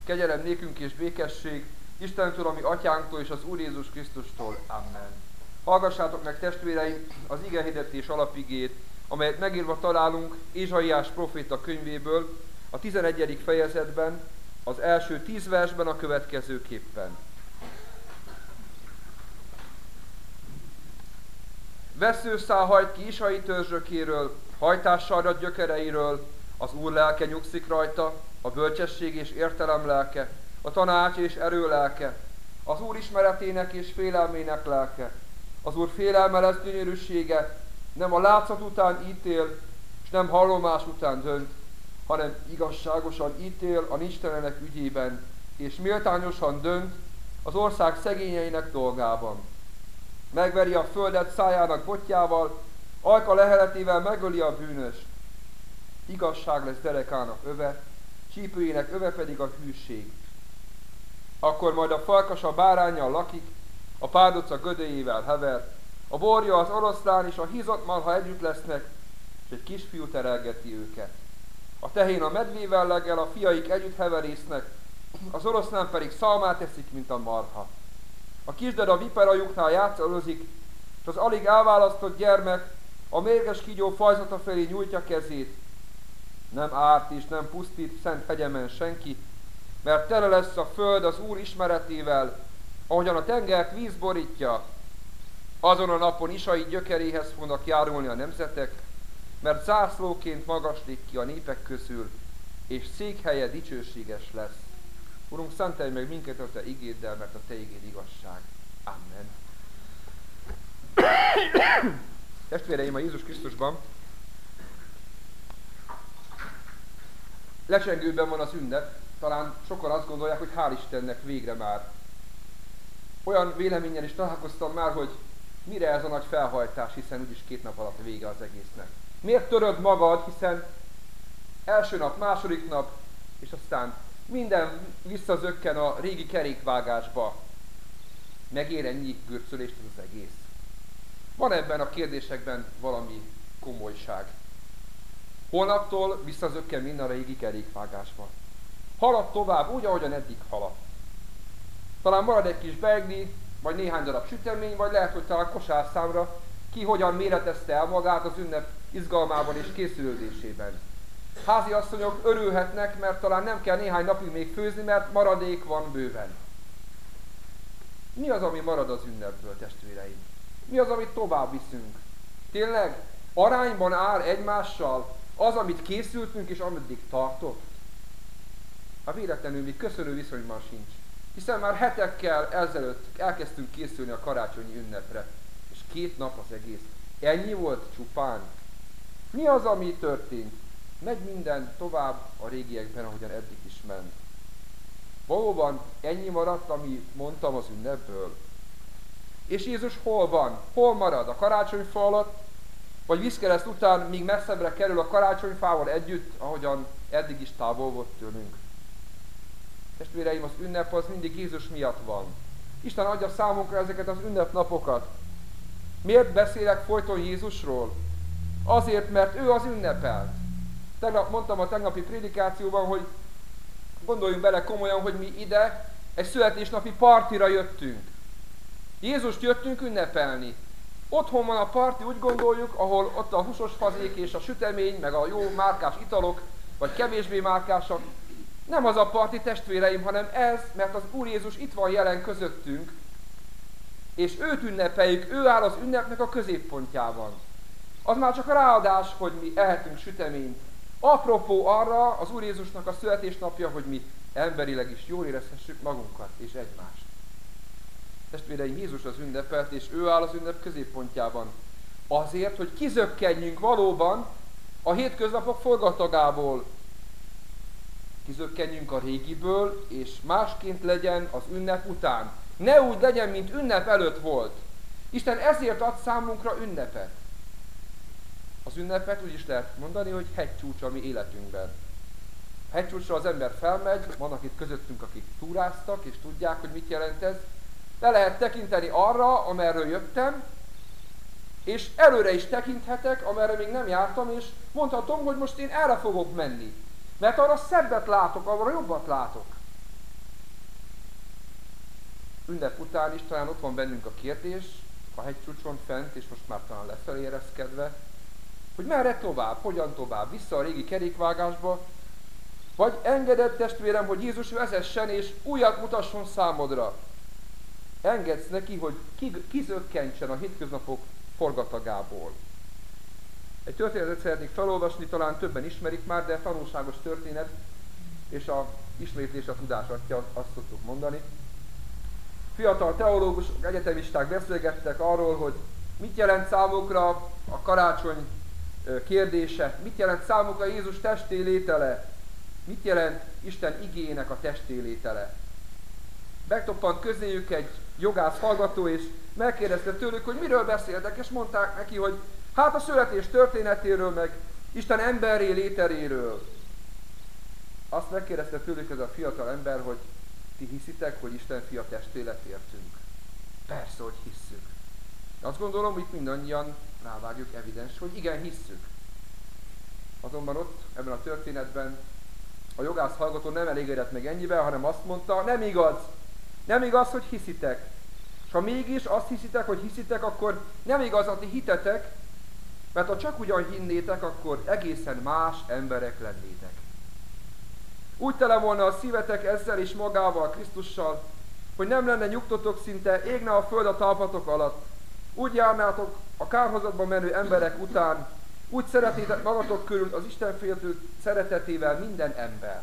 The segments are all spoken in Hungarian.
kegyelem nékünk és békesség Istentől, ami atyánktól és az Úr Jézus Krisztustól. Amen. Hallgassátok meg, testvéreim, az igehirdetés alapigét, amelyet megírva találunk Ézsaiás próféta könyvéből, a 11. fejezetben, az első 10 versben a következőképpen. Vesszőszál hajt ki Isai törzsökéről, hajtással ad gyökereiről, az Úr lelke nyugszik rajta, a bölcsesség és értelem lelke, a tanács és erő lelke, az Úr ismeretének és félelmének lelke. Az Úr félelme lesz gyönyörűsége, nem a látszat után ítél, és nem hallomás után dönt, hanem igazságosan ítél a nincstelenek ügyében, és méltányosan dönt az ország szegényeinek dolgában. Megveri a földet szájának botjával, ajka leheletével megöli a bűnöst. Igazság lesz derekának öve, csípőjének öve pedig a hűség. Akkor majd a farkas a báránnyal lakik, a párduca gödöjével hever, a borja, az oroszlán és a hízott marha együtt lesznek, és egy kisfiú terelgeti őket. A tehén a medvével legel, a fiaik együtt heverésznek, az oroszlán pedig szalmát eszik, mint a marha. A kisded a viperajuknál játszolozik, és az alig elválasztott gyermek a mérges kígyó fajzata felé nyújtja kezét. Nem árt és nem pusztít szent hegyemen senki, mert tele lesz a föld az Úr ismeretével, ahogyan a tengert víz borítja. Azon a napon Isai gyökeréhez fognak járulni a nemzetek, mert zászlóként magaslik ki a népek közül, és székhelye dicsőséges lesz. Urunk, szentelj meg minket a Te igéddel, mert a Te igéd igazság. Amen. Testvéreim, a Jézus Krisztusban lecsengőben van az ünnep. Talán sokan azt gondolják, hogy hál' Istennek végre már. Olyan véleménnyel is találkoztam már, hogy mire ez a nagy felhajtás, hiszen úgyis 2 nap alatt vége az egésznek. Miért töröd magad, hiszen első nap, második nap, és aztán minden visszazökken a régi kerékvágásba. Megér ennyi gürcölést az egész? Van ebben a kérdésekben valami komolyság. Holnaptól visszazökken minden a régi kerékvágásba. Halad tovább úgy, ahogyan eddig haladt. Talán marad egy kis beigli, vagy néhány darab sütemény, vagy lehet, hogy talán kosárszámra ki hogyan méretezte el magát az ünnep izgalmában és készülődésében. Háziasszonyok örülhetnek, mert talán nem kell néhány napig még főzni, mert maradék van bőven. Mi az, ami marad az ünnepből, testvéreim? Mi az, amit tovább viszünk? Tényleg arányban áll egymással az, amit készültünk és ameddig tartott? Hát véletlenül még köszönő viszonyban sincs. Hiszen már hetekkel ezelőtt elkezdtünk készülni a karácsonyi ünnepre. És 2 nap az egész. Ennyi volt csupán. Mi az, ami történt? Megy minden tovább a régiekben, ahogyan eddig is ment. Valóban ennyi maradt, amit mondtam az ünnepből. És Jézus hol van? Hol marad? A karácsonyfa alatt? Vagy vízkereszt után még messzebbre kerül a karácsonyfával együtt, ahogyan eddig is távol volt tőlünk? Testvéreim, az ünnep az mindig Jézus miatt van. Isten adja számunkra ezeket az ünnepnapokat. Miért beszélek folyton Jézusról? Azért, mert ő az ünnepelt. Tegnap mondtam a tegnapi prédikációban, hogy gondoljunk bele komolyan, hogy mi ide egy születésnapi partira jöttünk. Jézust jöttünk ünnepelni. Otthon van a parti, úgy gondoljuk, ahol ott a húsos fazék és a sütemény, meg a jó márkás italok, vagy kevésbé márkásak. Nem az a parti, testvéreim, hanem ez, mert az Úr Jézus itt van jelen közöttünk, és őt ünnepeljük, ő áll az ünnepnek a középpontjában. Az már csak a ráadás, hogy mi ehetünk süteményt. Apropó arra az Úr Jézusnak a születésnapja, hogy mi emberileg is jól érezhessük magunkat és egymást. Testvéreim, Jézus az ünnepelt, és ő áll az ünnep középpontjában. Azért, hogy kizökkenjünk valóban a hétköznapok forgatagából. Kizökkenjünk a régiből, és másként legyen az ünnep után. Ne úgy legyen, mint ünnep előtt volt. Isten ezért ad számunkra ünnepet. Az ünnepet úgy is lehet mondani, hogy hegycsúcs a mi életünkben. A hegycsúcsra az ember felmegy, vannak itt közöttünk, akik túráztak, és tudják, hogy mit jelent ez. Le lehet tekinteni arra, amerről jöttem, és előre is tekinthetek, amerre még nem jártam, és mondhatom, hogy most én erre fogok menni. Mert arra szebbet látok, arra jobbat látok. ünnep után is talán ott van bennünk a kérdés, a hegycsúcson fent, és most már talán lefelé ereszkedve, hogy merre tovább, hogyan tovább, vissza a régi kerékvágásba, vagy engedett testvérem, hogy Jézus vezessen és újat mutasson számodra. Engedsz neki, hogy kizökkentsen a hétköznapok forgatagából. Egy történetet szeretnék felolvasni, talán többen ismerik már, de tanulságos történet, és a ismétlés a tudás atya, azt szoktuk mondani. Fiatal teológusok, egyetemisták beszélgettek arról, hogy mit jelent számukra a karácsony kérdése, mit jelent számukra Jézus testé létele, mit jelent Isten igének a testé létele. Megtoppant közéjük egy jogász hallgató, és megkérdezte tőlük, hogy miről beszéltek, és mondták neki, hogy hát a születés történetéről, meg Isten emberré léteréről. Azt megkérdezte tőlük ez a fiatal ember, hogy ti hiszitek, hogy Isten fia testélet értünk? Persze, hogy hisszük. Azt gondolom, hogy mindannyian rávágjuk evidens, hogy igen, hisszük. Azonban ott, ebben a történetben a jogász hallgató nem elégedett meg ennyivel, hanem azt mondta, nem igaz. Nem igaz, hogy hiszitek. És ha mégis azt hiszitek, hogy hiszitek, akkor nem igaz a ti hitetek, mert ha csak ugyan hinnétek, akkor egészen más emberek lennétek. Úgy tele volna a szívetek ezzel és magával, Krisztussal, hogy nem lenne nyugtotok szinte, égne a föld a talpatok alatt. Úgy járnátok a kárhozatba menő emberek után, úgy szeretnétek magatok körül az Istenféltő szeretetével minden ember.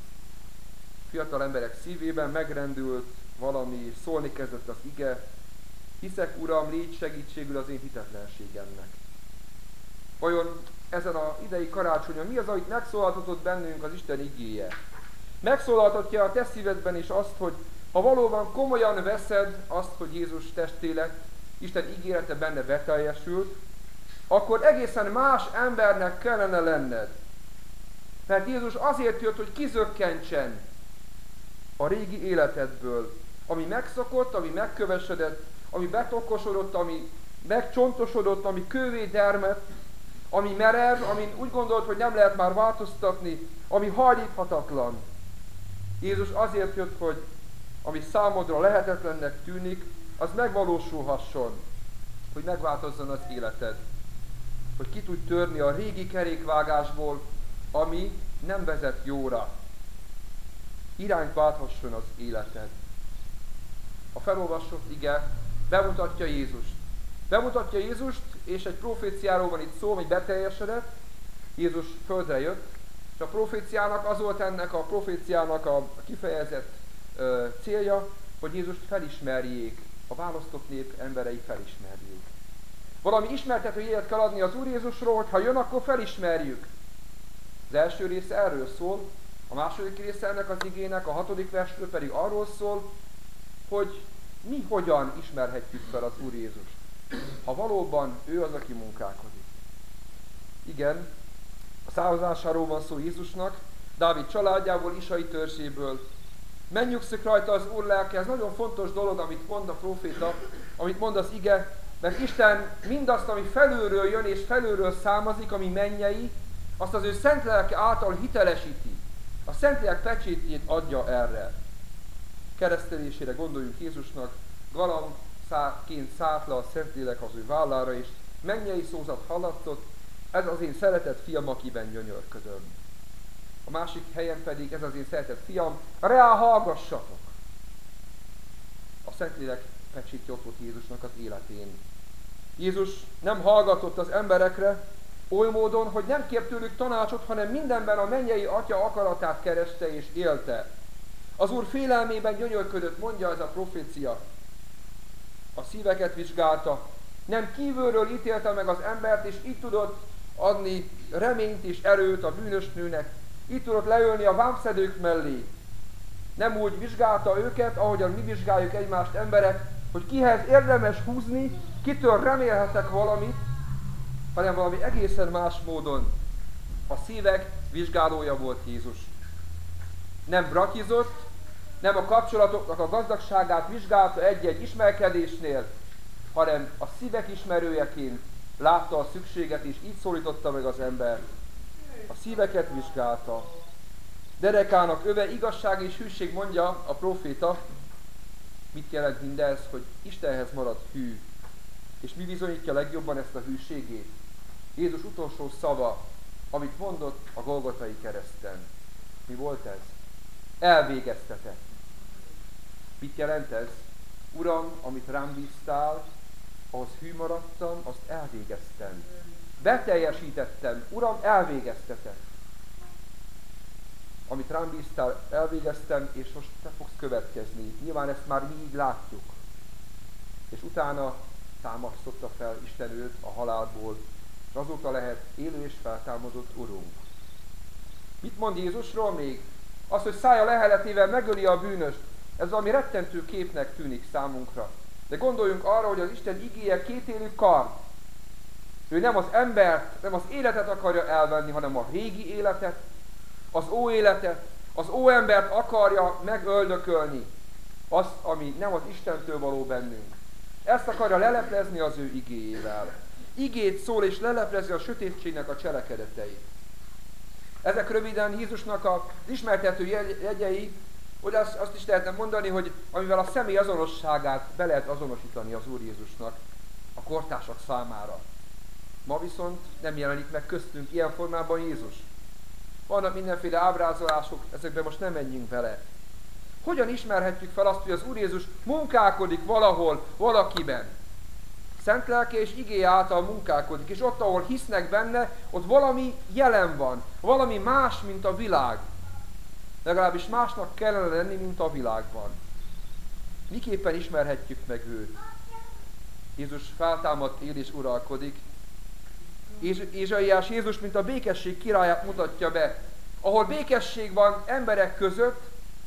Fiatal emberek szívében megrendült valami, és szólni kezdett az ige, hiszek, Uram, légy segítségül az én hitetlenségemnek. Vajon ezen az idei karácsonyon mi az, amit megszólaltatott bennünk az Isten igéje? Megszólaltatja a te szívedben is azt, hogy ha valóban komolyan veszed azt, hogy Jézus testé lett, Isten ígérete benne beteljesült, akkor egészen más embernek kellene lenned. Mert Jézus azért jött, hogy kizökkentsen a régi életedből, ami megszokott, ami megkövesedett, ami betokosodott, ami megcsontosodott, ami kővé dermedt, ami merev, amin úgy gondolt, hogy nem lehet már változtatni, ami hajlíthatatlan. Jézus azért jött, hogy ami számodra lehetetlennek tűnik, az megvalósulhasson, hogy megváltozzon az életed. Hogy ki tudj törni a régi kerékvágásból, ami nem vezet jóra. Irányt válthasson az életed. A felolvasott ige bemutatja Jézust. Bemutatja Jézust, és egy proféciáról van itt szó, ami beteljesedett. Jézus földre jött, és a proféciának az volt ennek a proféciának a kifejezett célja, hogy Jézust felismerjék, a választott nép emberei felismerjék. Valami ismertető jelet kell adni az Úr Jézusról, hogy ha jön, akkor felismerjük. Az első része erről szól, a második része ennek az igének, a 6. versről pedig arról szól, hogy mi hogyan ismerhetjük fel az Úr Jézust, ha valóban ő az, aki munkálkodik. Igen, a szállhozásáról van szó Jézusnak, Dávid családjából, Isai törzséből. Megnyugszik rajta az Úr lelke, ez nagyon fontos dolog, amit mond a próféta, amit mond az ige, mert Isten mindazt, ami felülről jön és felülről származik, ami mennyei, azt az ő szent lelke által hitelesíti. A Szentlélek pecsétjét adja erre. Keresztelésére gondoljunk Jézusnak, galambként szállt le a Szentlélek az ő vállára, és mennyei szózat hallatszott, ez az én szeretett fiam, akiben gyönyörködöm. A másik helyen pedig, ez az én szeretett fiam, rá hallgassatok! A Szentlélek pecsétje ott volt Jézusnak az életén. Jézus nem hallgatott az emberekre, oly módon, hogy nem kért tőlük tanácsot, hanem mindenben a mennyei Atya akaratát kereste és élte. Az Úr félelmében gyönyörködött, mondja ez a profécia. A szíveket vizsgálta, nem kívülről ítélte meg az embert, és így tudott adni reményt és erőt a bűnös nőnek. Így tudott leülni a vámszedők mellé. Nem úgy vizsgálta őket, ahogyan mi vizsgáljuk egymást emberek, hogy kihez érdemes húzni, kitől remélhetek valamit, hanem valami egészen más módon. A szívek vizsgálója volt Jézus. Nem brakizott, nem a kapcsolatoknak a gazdagságát vizsgálta egy-egy ismerkedésnél, hanem a szívek ismerőjeként látta a szükséget, és így szólította meg az ember. A szíveket vizsgálta. Derekának öve igazság és hűség, mondja a próféta, Mit jelent mindez? Hogy Istenhez marad hű. És mi bizonyítja legjobban ezt a hűségét? Jézus utolsó szava, amit mondott a Golgotai kereszten. Mi volt ez? Elvégeztetett. Mit jelent ez? Uram, amit rám bíztál, ahhoz hű maradtam, azt elvégeztem. Beteljesítettem. Uram, elvégeztetek. Amit rám bíztál, elvégeztem, és most te fogsz következni. Nyilván ezt már mi így látjuk. És utána támasztotta fel Isten őt a halálból, és azóta lehet élő és feltámadott Urunk. Mit mond Jézusról még? Az, hogy szája leheletével megöli a bűnöst. Ez valami rettentő képnek tűnik számunkra. De gondoljunk arra, hogy az Isten igéje kétélű kard. Ő nem az embert, nem az életet akarja elvenni, hanem a régi életet, az óéletet, az óembert akarja megöldökölni. Azt, ami nem az Istentől való bennünk. Ezt akarja leleplezni az ő igéjével. Igét szól és leleplezi a sötétségnek a cselekedeteit. Ezek röviden Jézusnak az ismertető jegyei, hogy azt is lehetne mondani, hogy amivel a személy azonosságát be lehet azonosítani az Úr Jézusnak a kortársak számára. Ma viszont nem jelenik meg köztünk ilyen formában Jézus. Vannak mindenféle ábrázolások, ezekben most nem menjünk vele. Hogyan ismerhetjük fel azt, hogy az Úr Jézus munkálkodik valahol, valakiben? Szent lelke és igéje által munkálkodik, és ott, ahol hisznek benne, ott valami jelen van, valami más, mint a világ. Legalábbis másnak kellene lenni, mint a világban. Miképpen ismerhetjük meg őt? Jézus feltámadt, él és uralkodik. Ézsaiás Jézus, mint a békesség királyát mutatja be. Ahol békesség van emberek között,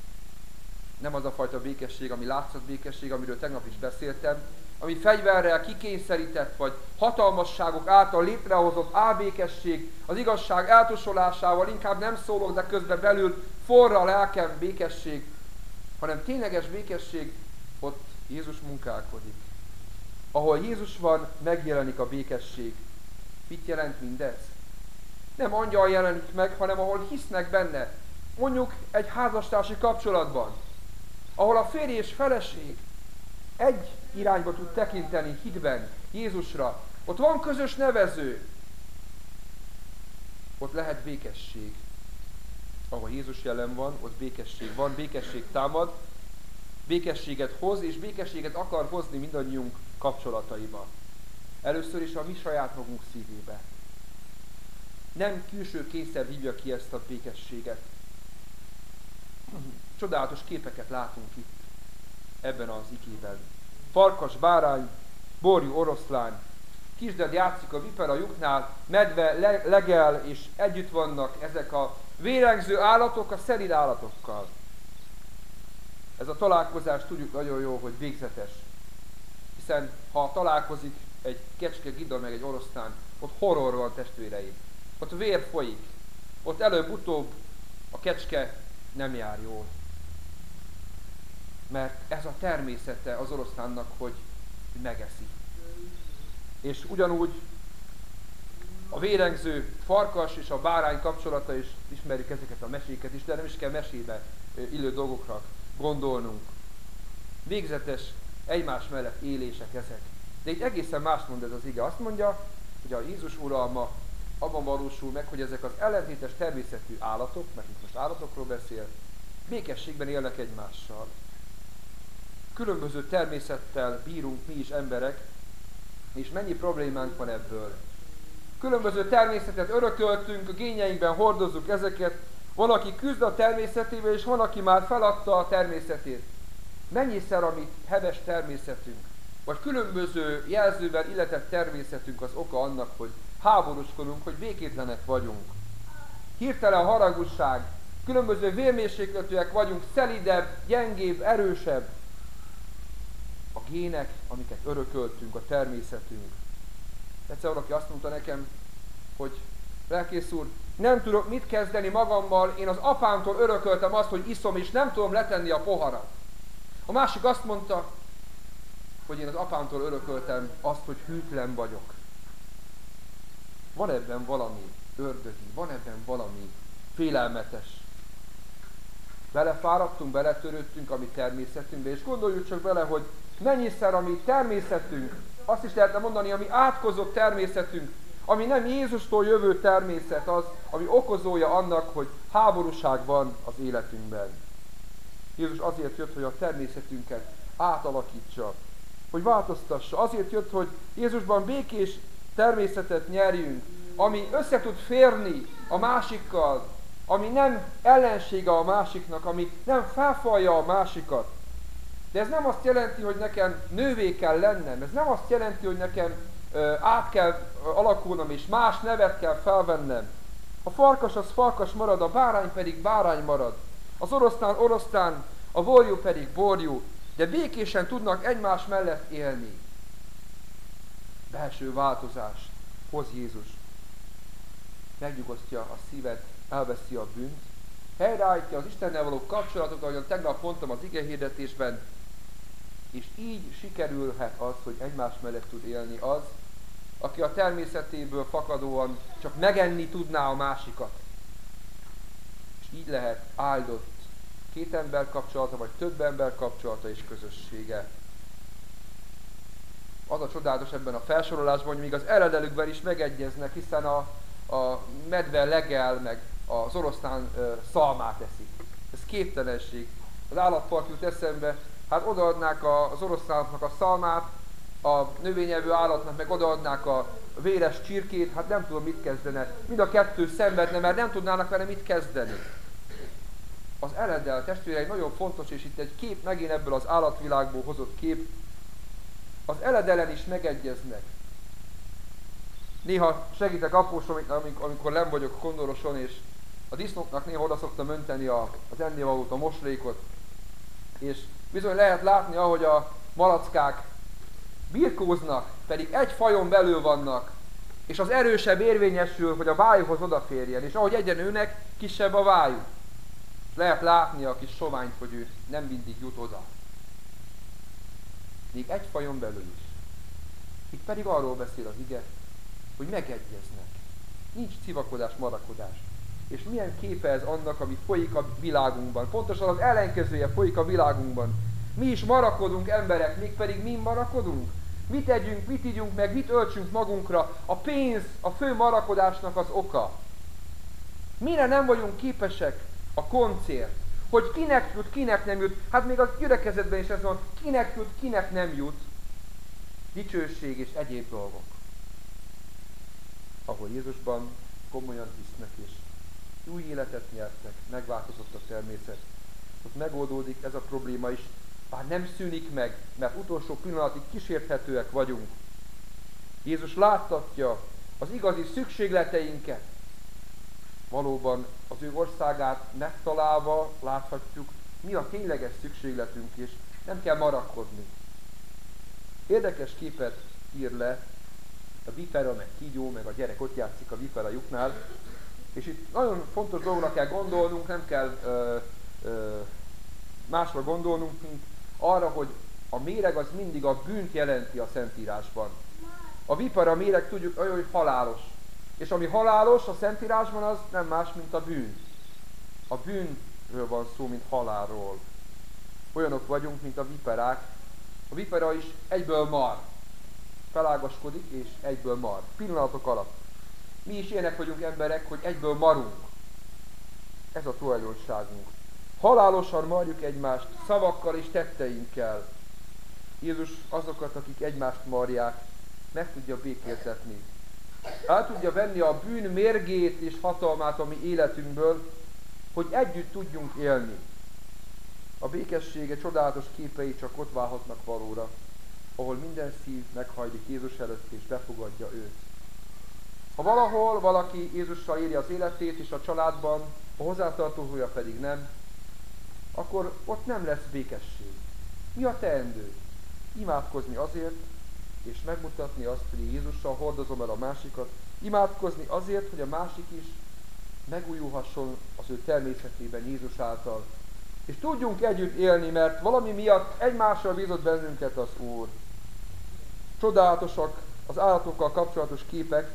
nem az a fajta békesség, ami látszat békesség, amiről tegnap is beszéltem, ami fegyverrel kikényszerített, vagy hatalmasságok által létrehozott álbékesség, az igazság eltusolásával, inkább nem szólok, de közben belül forra a lelkem békesség, hanem tényleges békesség, ott Jézus munkálkodik. Ahol Jézus van, megjelenik a békesség. Mit jelent mindez? Nem angyal jelenik meg, hanem ahol hisznek benne. Mondjuk egy házastársi kapcsolatban, ahol a férj és feleség egy irányba tud tekinteni hitben Jézusra. Ott van közös nevező. Ott lehet békesség. Ahol Jézus jelen van, ott békesség van, békesség támad, békességet hoz, és békességet akar hozni mindannyiunk kapcsolataiba. Először is a mi saját magunk szívébe. Nem külső kényszer hívja ki ezt a békességet. Csodálatos képeket látunk itt, ebben az igében. Farkas, bárány, borjú oroszlán, kisded játszik a vipera lyuknál, medve legel, és együtt vannak ezek a vérengző állatok a szelíd állatokkal. Ez a találkozás tudjuk nagyon jó, hogy végzetes. Hiszen ha találkozik egy kecske, gida meg egy oroszlán, ott horror van, testvéreim. Ott vér folyik. Ott előbb-utóbb a kecske nem jár jól. Mert ez a természete az oroszlánnak, hogy megeszi. És ugyanúgy a vérengző farkas és a bárány kapcsolata is, ismerjük ezeket a meséket is, de nem is kell mesébe illő dolgokra gondolnunk. Végzetes, egymás mellett élések ezek. De itt egészen más mond ez az ige. Azt mondja, hogy a Jézus uralma abban valósul meg, hogy ezek az ellentétes természetű állatok, mert itt most állatokról beszél, békességben élnek egymással. Különböző természettel bírunk mi is emberek, és mennyi problémánk van ebből. Különböző természetet örököltünk, a génjeinkben hordozzuk ezeket, van, aki küzd a természetével, és van, aki már feladta a természetét. Mennyiszer, amit heves természetünk, vagy különböző jelzővel illetett természetünk az oka annak, hogy háborúskodunk, hogy békétlenek vagyunk. Hirtelen haragúság, különböző vérmérsékletűek vagyunk, szelidebb, gyengébb, erősebb. A gének, amiket örököltünk, a természetünk. Egyszer valaki azt mondta nekem, hogy lelkész úr, nem tudok mit kezdeni magammal, én az apámtól örököltem azt, hogy iszom, és nem tudom letenni a poharat. A másik azt mondta, hogy én az apámtól örököltem azt, hogy hűtlen vagyok. Van ebben valami ördögi, van ebben valami félelmetes. Belefáradtunk, beletörődtünk a mi természetünkbe, és gondoljuk csak bele, hogy mennyiszer a mi természetünk, azt is lehetne mondani, ami átkozott természetünk, ami nem Jézustól jövő természet az, ami okozója annak, hogy háborúság van az életünkben. Jézus azért jött, hogy a természetünket átalakítsa, hogy változtassa. Azért jött, hogy Jézusban békés természetet nyerjünk, ami össze tud férni a másikkal, ami nem ellensége a másiknak, ami nem felfalja a másikat. De ez nem azt jelenti, hogy nekem nővé kell lennem, ez nem azt jelenti, hogy nekem át kell alakulnom, és más nevet kell felvennem. A farkas az farkas marad, a bárány pedig bárány marad. Az oroszlán oroszlán, a borjú pedig borjú, de békésen tudnak egymás mellett élni. Belső változást hoz Jézus. Megnyugosztja a szívet, elveszi a bűnt, helyreállítja az Istennel való kapcsolatot, ahogyan tegnap mondtam az igehirdetésben, és így sikerülhet az, hogy egymás mellett tud élni az, aki a természetéből fakadóan csak megenni tudná a másikat. És így lehet áldott két ember kapcsolata, vagy több ember kapcsolata és közössége. Az a csodálatos ebben a felsorolásban, hogy még az eredelükben is megegyeznek, hiszen a medve legel, meg az oroszlán szalmát eszik. Ez képtelenség. Az állatpark jut eszembe, hát odaadnák az oroszlánoknak a szalmát, a növényevő állatnak meg odaadnák a véres csirkét, hát nem tudom mit kezdene. Mind a kettő szenvedne, mert nem tudnának vele mit kezdeni. Az eredel testvérei nagyon fontos, és itt egy kép megint ebből az állatvilágból hozott kép. Az eledelen is megegyeznek. Néha segítek apósom, amikor nem vagyok kondoroson, és a disznóknak néha oda szoktam önteni az ennivalót, a moslékot. És bizony lehet látni, ahogy a malackák birkóznak, pedig egy fajon belül vannak, és az erősebb érvényesül, hogy a vájúhoz odaférjen, és ahogy egyre nőnek, kisebb a vájú. Lehet látni a kis soványt, hogy ő nem mindig jut oda. Még egy fajon belül is. Itt pedig arról beszél az ige, hogy megegyeznek. Nincs civakodás, marakodás. És milyen képe ez annak, ami folyik a világunkban. Pontosan az ellenkezője folyik a világunkban. Mi is marakodunk emberek, mégpedig mi marakodunk. Mit együnk, mit ígyunk meg, mit öltsünk magunkra. A pénz a fő marakodásnak az oka. Mire nem vagyunk képesek? A koncért. Hogy kinek jut, kinek nem jut. Hát még a gyülekezetben is ez van. Kinek jut, kinek nem jut. Dicsőség és egyéb dolgok. Ahol Jézusban komolyan hisznek és új életet nyertek, megváltozott a természet. Ott megoldódik ez a probléma is, bár nem szűnik meg, mert utolsó pillanatig kísérthetőek vagyunk. Jézus láttatja az igazi szükségleteinket. Valóban az ő országát megtalálva láthatjuk, mi a tényleges szükségletünk, és nem kell marakodni. Érdekes képet ír le a vipera, meg kígyó, meg a gyerek ott játszik a vipera lyuknál, és itt nagyon fontos dologra kell gondolnunk, nem kell másra gondolnunk, mint arra, hogy a méreg az mindig a bűnt jelenti a Szentírásban. A vipera méreg tudjuk olyan, hogy halálos. És ami halálos a Szentírásban, az nem más, mint a bűn. A bűnről van szó, mint halálról. Olyanok vagyunk, mint a viperák. A vipera is egyből mar. Felágaskodik és egyből mar. Pillanatok alatt. Mi is ilyenek vagyunk emberek, hogy egyből marunk. Ez a tulajdonságunk. Halálosan marjuk egymást szavakkal és tetteinkkel. Jézus azokat, akik egymást marják, meg tudja békéltetni. El tudja venni a bűn mérgét és hatalmát a mi életünkből, hogy együtt tudjunk élni. A békessége csodálatos képei csak ott válhatnak valóra, ahol minden szív meghajlik Jézus előtt és befogadja őt. Ha valahol valaki Jézussal írja az életét, és a családban a hozzátartozója pedig nem, akkor ott nem lesz békesség. Mi a teendő? Imádkozni azért, és megmutatni azt, hogy Jézussal hordozom el a másikat, imádkozni azért, hogy a másik is megújulhasson az ő természetében Jézus által. És tudjunk együtt élni, mert valami miatt egymással bízott bennünket az Úr. Csodálatosak az állatokkal kapcsolatos képek,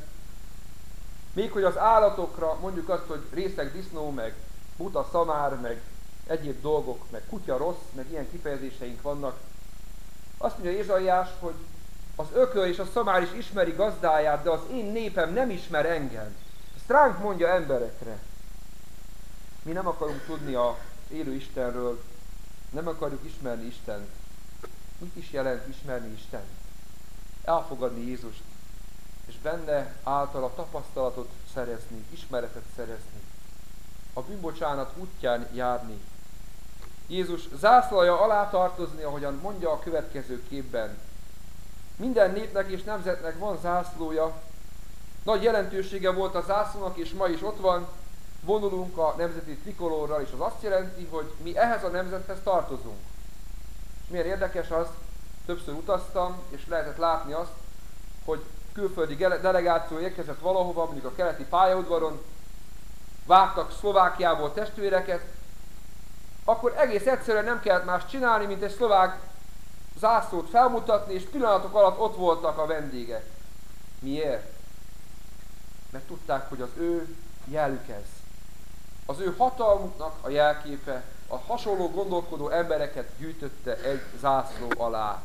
még hogy az állatokra mondjuk azt, hogy részeg disznó, meg buta szamár, meg egyéb dolgok, meg kutya rossz, meg ilyen kifejezéseink vannak. Azt mondja Ézsaiás, hogy az ököl és a szamár is ismeri gazdáját, de az én népem nem ismer engem. Ezt ránk mondja emberekre. Mi nem akarunk tudni az élő Istenről, nem akarjuk ismerni Istent. Mit is jelent ismerni Istent? Elfogadni Jézust, és benne általa tapasztalatot szerezni, ismeretet szerezni. A bűnbocsánat útján járni. Jézus zászlaja alá tartozni, ahogyan mondja a következő képben. Minden népnek és nemzetnek van zászlója. Nagy jelentősége volt a zászlónak, és ma is ott van. Vonulunk a nemzeti trikolórral, és az azt jelenti, hogy mi ehhez a nemzethez tartozunk. És milyen érdekes az, többször utaztam, és lehetett látni azt, hogy külföldi delegáció érkezett valahova, mondjuk a keleti pályaudvaron, vágtak Szlovákiából testvéreket, akkor egész egyszerűen nem kellett más csinálni, mint egy szlovák zászlót felmutatni, és pillanatok alatt ott voltak a vendégek. Miért? Mert tudták, hogy az ő jelük ez. Az ő hatalmuknak a jelképe, a hasonló gondolkodó embereket gyűjtötte egy zászló alá.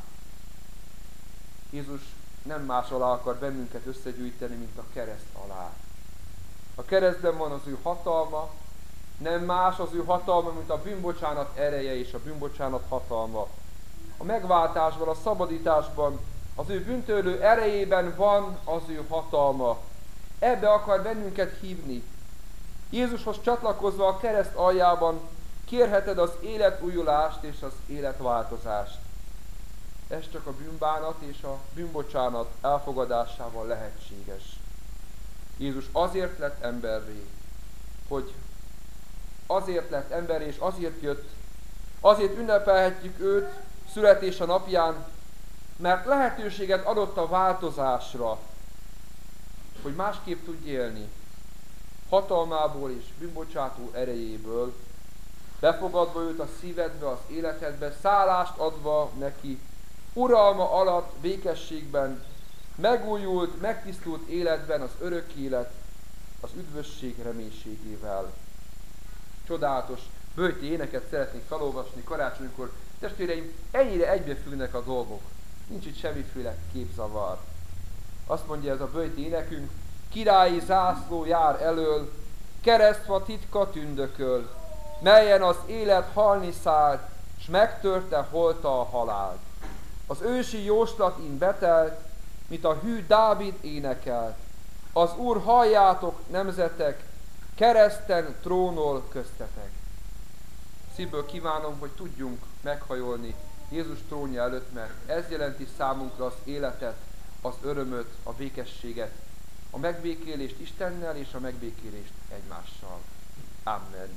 Jézus nem más alá akar bennünket összegyűjteni, mint a kereszt alá. A keresztben van az ő hatalma, nem más az ő hatalma, mint a bűnbocsánat ereje és a bűnbocsánat hatalma. A megváltásban, a szabadításban, az ő bűntörlő erejében van az ő hatalma. Ebbe akar bennünket hívni. Jézushoz csatlakozva a kereszt aljában kérheted az életújulást és az életváltozást. Ez csak a bűnbánat és a bűnbocsánat elfogadásával lehetséges. Jézus azért lett emberré, hogy azért lett emberré és azért jött, azért ünnepelhetjük őt születése napján, mert lehetőséget adott a változásra, hogy másképp tudj élni, hatalmából és bűnbocsátó erejéből, befogadva őt a szívedbe, az életedbe, szállást adva neki, uralma alatt, békességben, megújult, megtisztult életben az örök élet, az üdvösség reménységével. Csodálatos böjti éneket szeretnék felolvasni karácsonykor. Testvéreim, ennyire egybefüggnek a dolgok. Nincs itt semmiféle képzavar. Azt mondja ez a böjti énekünk, királyi zászló jár elől, keresztfa titka tündököl, melyen az élet halni szállt, s megtörte holta a halált. Az ősi jóslat in betelt, mint a hű Dávid énekelt. Az Úr halljátok, nemzetek, kereszten trónol köztetek. Szívből kívánom, hogy tudjunk meghajolni Jézus trónja előtt, mert ez jelenti számunkra az életet, az örömöt, a békességet, a megbékélést Istennel és a megbékélést egymással. Amen.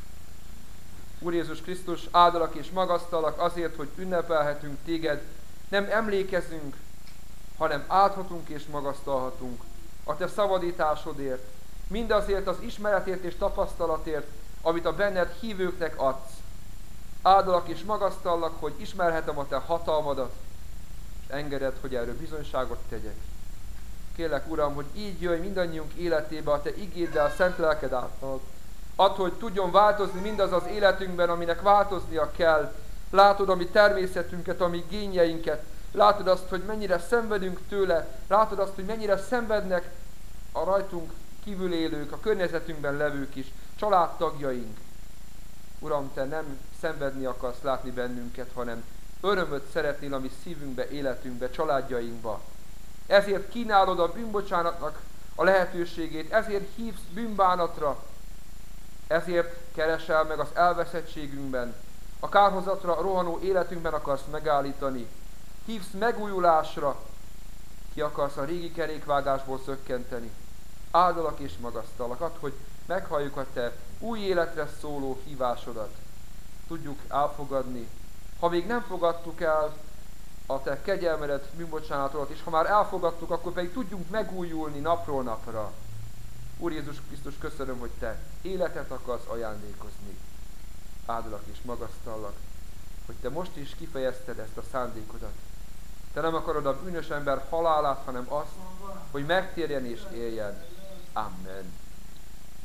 Úr Jézus Krisztus, áldalak és magasztalak azért, hogy ünnepelhetünk téged, nem emlékezünk, hanem áldhatunk és magasztalhatunk a te szabadításodért, mindazért az ismeretért és tapasztalatért, amit a benned hívőknek adsz. Áldalak és magasztallak, hogy ismerhetem a te hatalmadat, és engeded, hogy erről bizonyságot tegyek. Kérlek, Uram, hogy így jöjj mindannyiunk életébe a te igéddel, a szent lelked által. Add, hogy tudjon változni mindaz az életünkben, aminek változnia kell. Látod a mi természetünket, a mi igényeinket. Látod azt, hogy mennyire szenvedünk tőle. Látod azt, hogy mennyire szenvednek a rajtunk kívül élők, a környezetünkben levők is, családtagjaink. Uram, te nem szenvedni akarsz látni bennünket, hanem örömöt szeretnél a mi szívünkbe, életünkbe, családjainkba. Ezért kínálod a bűnbocsánatnak a lehetőségét, ezért hívsz bűnbánatra, ezért keresel meg az elveszettségünkben, a kárhozatra rohanó életünkben akarsz megállítani. Hívsz megújulásra, ki akarsz a régi kerékvágásból szökkenteni. Áldalak és magasztalak, add, hogy meghalljuk a te új életre szóló hívásodat. Tudjuk elfogadni. Ha még nem fogadtuk el a te kegyelmedet, bűnbocsánatodat, és ha már elfogadtuk, akkor pedig tudjunk megújulni napról napra. Úr Jézus Krisztus, köszönöm, hogy te életet akarsz ajándékozni. Áldalak és magasztallak, hogy te most is kifejezted ezt a szándékodat. Te nem akarod a bűnös ember halálát, hanem azt, hogy megtérjen és éljen. Amen.